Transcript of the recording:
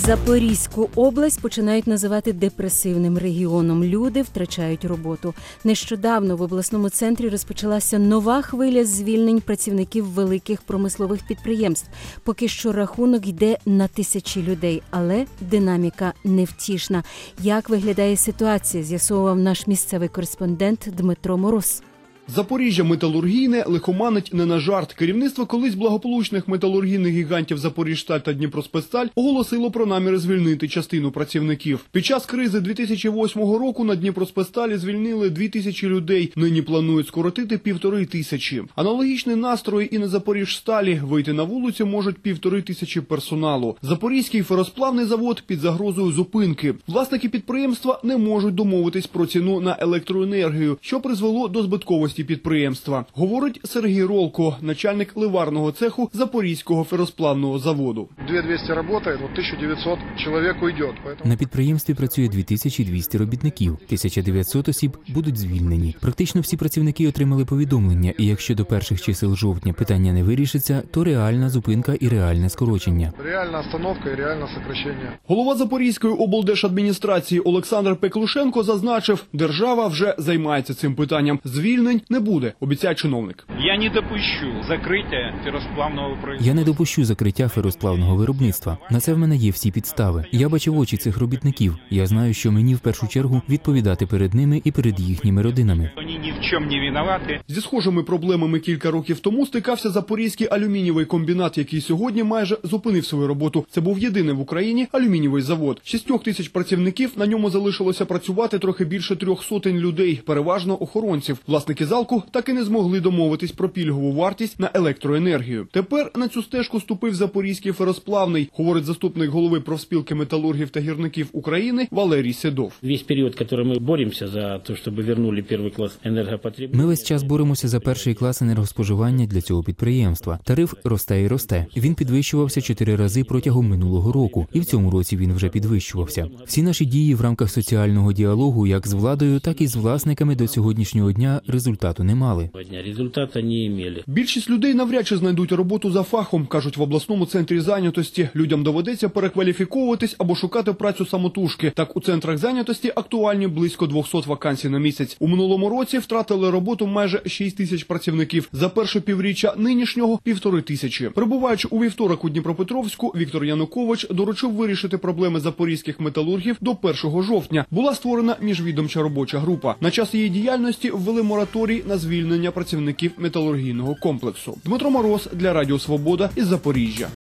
Запорізьку область починають називати депресивним регіоном. Люди втрачають роботу. Нещодавно в обласному центрі розпочалася нова хвиля звільнень працівників великих промислових підприємств. Поки що рахунок йде на тисячі людей, але динаміка невтішна. Як виглядає ситуація, з'ясовував наш місцевий кореспондент Дмитро Мороз. Запоріжжя металургійне лихоманить не на жарт. Керівництво колись благополучних металургійних гігантів «Запоріжсталь» та «Дніпроспецсталь» оголосило про наміри звільнити частину працівників. Під час кризи 2008 року на «Дніпроспецсталі» звільнили 2000 людей. Нині планують скоротити 1500. Аналогічні настрої і на «Запоріжсталі». Вийти на вулицю можуть 1500 персоналу. Запорізький феросплавний завод під загрозою зупинки. Власники підприємства не можуть домовитись про ціну на електроенергію, що призвело до збитковості підприємства, говорить Сергій Ролко, начальник ливарного цеху Запорізького феросплавного заводу. 2200 працює, 1900 чоловік уйде. На підприємстві працює 2200 робітників, 1900 осіб будуть звільнені. Практично всі працівники отримали повідомлення, і якщо до перших чисел жовтня питання не вирішиться, то реальна зупинка і реальне скорочення. Реальна остановка і реальне сокращення. Голова Запорізької облдержадміністрації Олександр Пеклушенко зазначив, держава вже займається цим питанням. Звільнень не буде, обіцяє чиновник. Я не допущу закриття феросплавного виробництва. Я не допущу закриття феросплавного виробництва. На це в мене є всі підстави. Я бачив очі цих робітників. Я знаю, що мені в першу чергу відповідати перед ними і перед їхніми родинами. Вони ні в чому не винуваті. Зі схожими проблемами кілька років тому стикався Запорізький алюмінієвий комбінат, який сьогодні майже зупинив свою роботу. Це був єдиний в Україні алюмінієвий завод. 6000 працівників, на ньому залишилося працювати трохи більше 300 людей, переважно охоронців. Власники залку так і не змогли домовитись про пільгову вартість на електроенергію. Тепер на цю стежку ступив Запорізький феросплавний, говорить заступник голови профспілки металургів та гірників України Валерій Седов. Весь період, який ми боремося за те, щоб повернули перший клас енергопотребності. Ми весь час боремося за перший клас енергоспоживання для цього підприємства. Тариф росте і росте. Він підвищувався 4 рази протягом минулого року, і в цьому році він вже підвищувався. Всі наші дії в рамках соціального діалогу, як з владою, так і з власниками до сьогоднішнього дня результату не мали. Результату не мали. Більшість людей навряд чи знайдуть роботу за фахом, кажуть в обласному центрі зайнятості. Людям доведеться перекваліфіковуватись або шукати працю самотужки. Так, у центрах зайнятості актуальні близько 200 вакансій на місяць. У минулому році втратили роботу майже 6000 працівників. За перше півріччя нинішнього – 1500. Перебуваючи у вівторок у Дніпропетровську, Віктор Янукович доручив вирішити проблеми запорізьких металургів до 1 жовтня. Була створена міжвідомча робоча група. На час її діяльності ввели мораторій на звільнення працівників металургійного комплексу. Дмитро Мороз для Радіо Свобода із Запоріжжя.